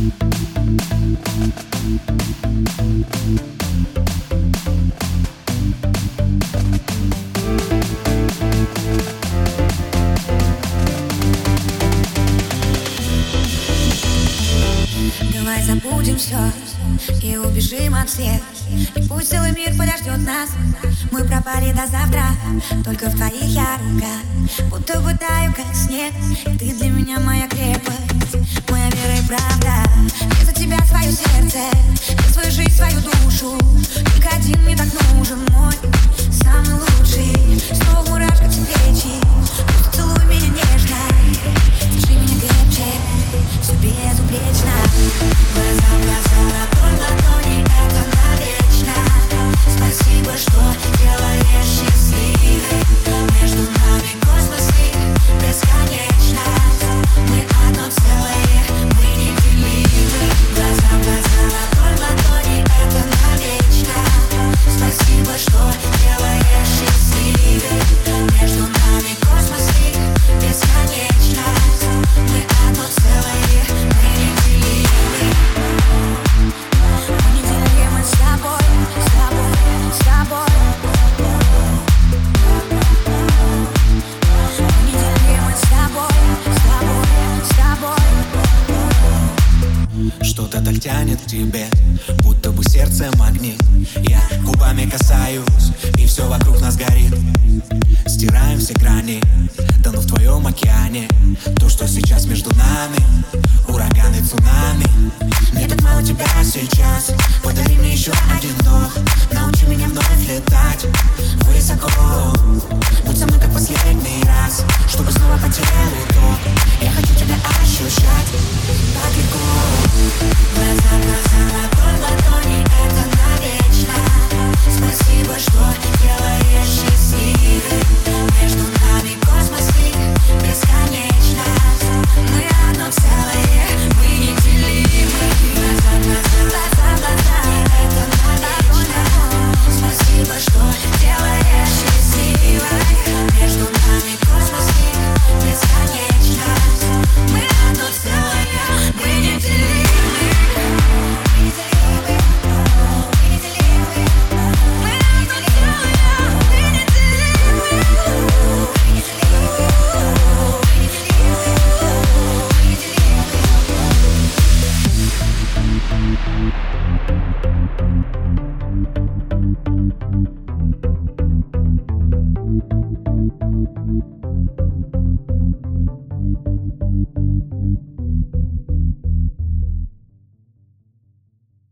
Давай забудем все и убежим от всех. И пусть целый мир подождет нас. Мы пропали до завтра, только в твоих я руках. Будто бы таю, как снег. И ты для меня моя крепость, моя вера и правда. Я за тебя свое сердце, за свою жизнь, свою душу. Только один мне так нужен, мой самый лучший. Снова мурашка в плечи, просто целуй меня нежно. Держи меня крепче, все безупречно. Глаза в глаза, ладонь в ладони, это навечно. Спасибо, что делаешь счастливой. Между нами космосы бесконечно. Мы одно целое, мы неделимы. Глаза в глаза, ладонь в ладони, это навечно. Спасибо, что делаешь счастливой. Между нами космосы бесконечно. Мы одно целое, мы неделимы. Мы неделимы с тобой, с тобой, с тобой. Мы неделимы с тобой, с тобой, с тобой. Что-то так тянет к тебе, будто бы сердце магнит. Я губами касаюсь, и все вокруг нас горит. Стираем все грани, тону в твоем океане. То, что сейчас между нами, ураганы, цунами. Мне так мало тебя сейчас, подари мне еще один вдох. Научи меня вновь летать высоко.